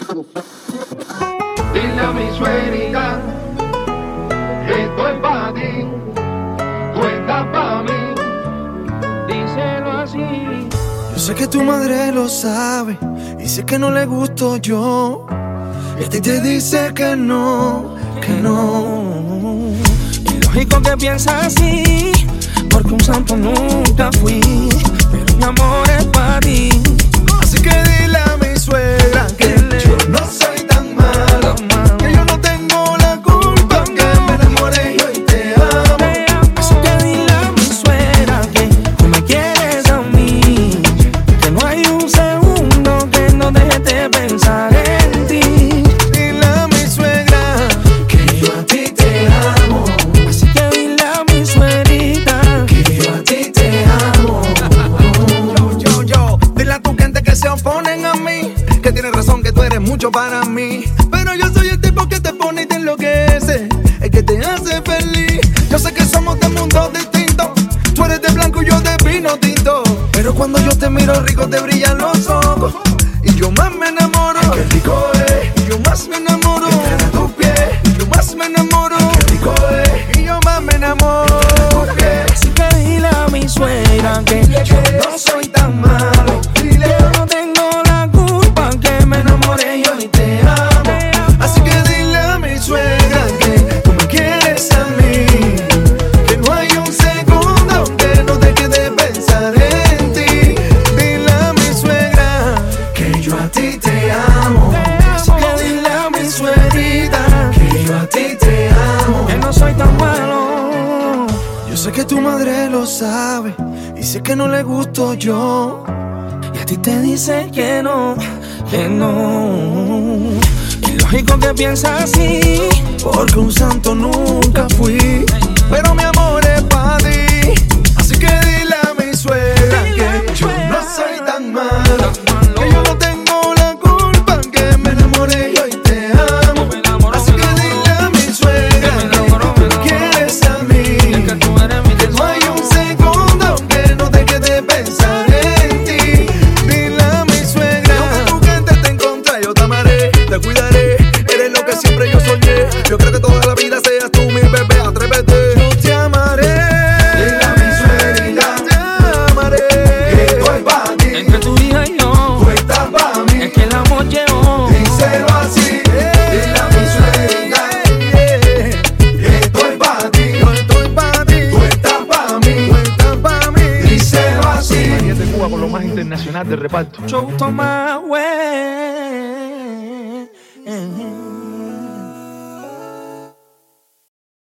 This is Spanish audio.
Dile a mi suegrita que esto es pa' ti, tú estás pa' mí, díselo así. Yo sé que tu madre lo sabe y sé que no le gusto yo, y a ti te dice que no, que no. Y lógico que piensa así, porque un santo nunca fui, pero mi amor es para ti. Así que dile a mi suegra que yo no soy tan malo, que yo no tengo la culpa, que me enamoré yo y te amo. Así que dile a mi suegra que tú me quieres a mí, que no hay un segundo que no deje de pensar en ti. Dile a mi suegra que yo a ti te amo. Así que dile a mi suegrita que yo a ti te amo. Yo, dile a tu gente que se oponen a mí, que tienes razón, que tú eres mucho para mí, pero yo soy el tipo que te pone y te enloquece, el que te hace feliz. Yo sé que somos de mundos distintos, tú eres de blanco y yo de vino tinto, pero cuando yo te miro rico te brillan los ojos y yo más me enamoro. Qué rico es, y yo más me enamoro. Estar a tus pies, y yo más me enamoro. Qué rico es, y yo más me enamoro. Así que dile a mi suegra que yo no soy tan malo, dile yo no tengo la culpa, que me enamoré yo y te amo. Así que dile a mi suegra que tú me quieres a mí, que no hay un segundo que no deje de pensar en ti. Dile a mi suegra que yo a ti te amo. Así que dile a mi suegrita que yo a ti te amo, que no soy tan malo. Yo sé que tu madre lo sabe y sé que no le gusto yo, y a ti te dice que no, que no. Y lógico que piensa así, porque un santo nunca fui, pero mi amor es para ti. Así que dile a mi suegra que yo no soy tan malo, que yo no tengo la culpa, que me enamoré yo y te amo. Así que dile a mi suegra que tú quieres a mí, que no hay un segundo que no deje de pensar en ti. Dile a mi suegra que tu gente te encontré, yo te amaré, te cuidaré, eres lo que siempre yo soñé. Yo creo que toda la vida seas tú mi bebé, atrévete. Yo te amaré. Dile a mi suegrita, te amaré, que estoy pa' ti. Entre tu hija y yo, Tú estás pa' mí. es que el amor llegó. Díselo así. Dile a mi suegrita que estoy pa' ti. Yo estoy pa' ti. Tú estás pa' mí. Tú estás pa' mí. Díselo así. María de Cuba con lo más internacional del reparto. Mucho gusto más, güey.